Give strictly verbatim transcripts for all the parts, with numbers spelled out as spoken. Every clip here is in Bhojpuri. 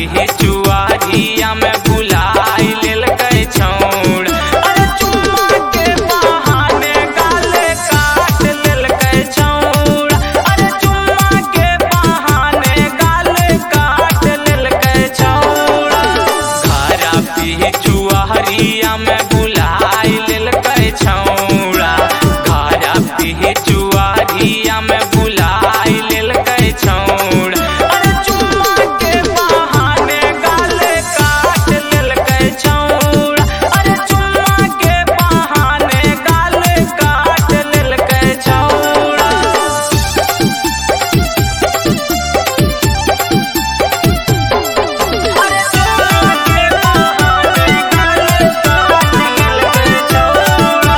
पिचुआरिया में बुलाई लेलकै छौड़। अरे चुम्मा के बहाने गाले काट लेलकै छौड़। अरे चुम्मा के बहाने गाले काट लेलकै छौड़। घरा पिचुआरिया में बुलाई लेलकै छौड़ा। घरा पिचुआरिया में बुलाई लेलकै छौड़। अरे चुम्मा के बहाने गाले काट लेलकै छौड़। अरे चुम्मा के बहाने गाले काट लेलकै छौड़। अरे चुम्मा के बहाने गाले काट लेलकै छौड़।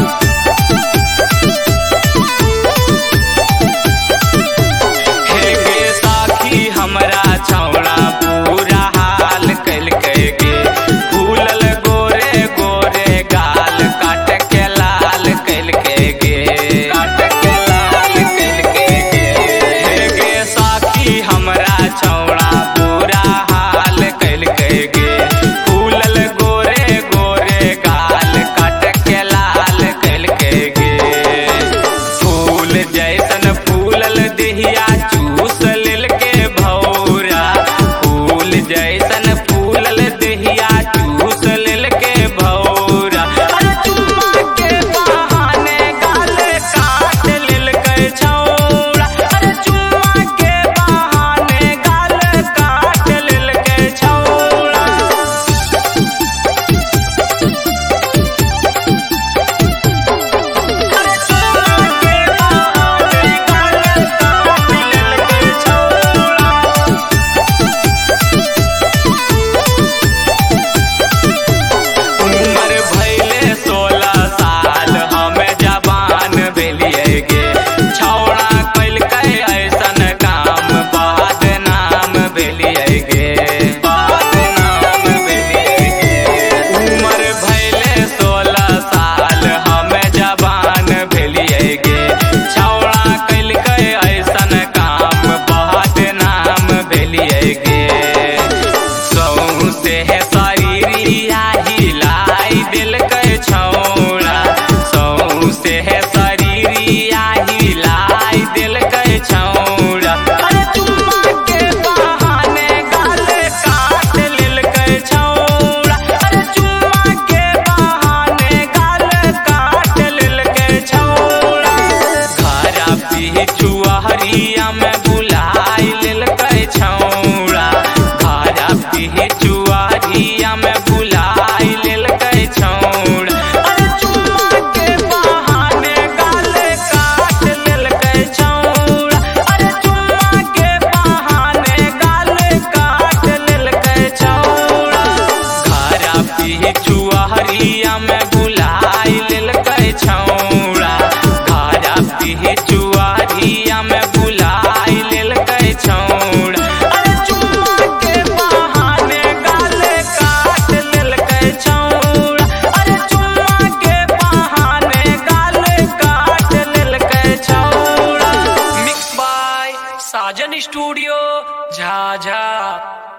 हे गे साखी हमरा छौड़ा पूरा हाल कैलकै गे। फूलल गोरे गोरे गाल काट के लाल कैलकै गे। काट के लाल कैलकै गे। हे गे साखी हमरा छौड़ा पूरा हाल कैलकै गे। फूलल गोरे गोरे गाल काट के लाल कैलकै गे। फूल जैसन फूलल देहिया चूस लेलके भौरा। फूल जैसन फूलल देहिया चूस लेलके भौरा। अरे चुम्मा के बहाने गाले काट लेलकै छौड़ा। अरे चुम्मा के बहाने गाले काट लेलकै छौड़ा। अरे चुम्मा के बहाने गाले काट लेलकै छौड़ा। उमर भइले सोलह साल हमे जवान भेलियै गे। छौड़ा कैलकै ऐसन काम बाद नाम भेलियै गे। बाद नाम भेलियै गे। उमर भइले सोलह साल हमे जवान भेलियै गे। छौड़ा कैलकै ऐसन काम बाद नाम भेलियै गे। सौंसे शरीरिया हिलाई देलकै छौड़ा। सौंसे शरीरिया हिलाई देलकै छौड़ा। अरे चुम्मा के बहाने गाले काट लेलकै छौड़ा। अरे चुम्मा के बहाने गाले काट लेलकै छौड़ा। घरा पिचुआरिया में बुलाई लेलकै छौड़ा। घरा पिचुआरिया में बुलाई लेलकै छौड़। अरे चुम्मा के बहाने गाले काट लेलकै छौड़। अरे चुम्मा के बहाने गाले काट लेलकै छौड़। घरा पिचुआरिया में बुलाई लेलकै छौड़ा। घरा पिचुआरिया में बुलाई लेलकै छौड़। अरे चुम्मा के बहाने गाले काट लेलकै छौड़। अरे चुम्मा के बहाने गाले काट लेलकै छौड़। Mix by Sajan studio Jhajha.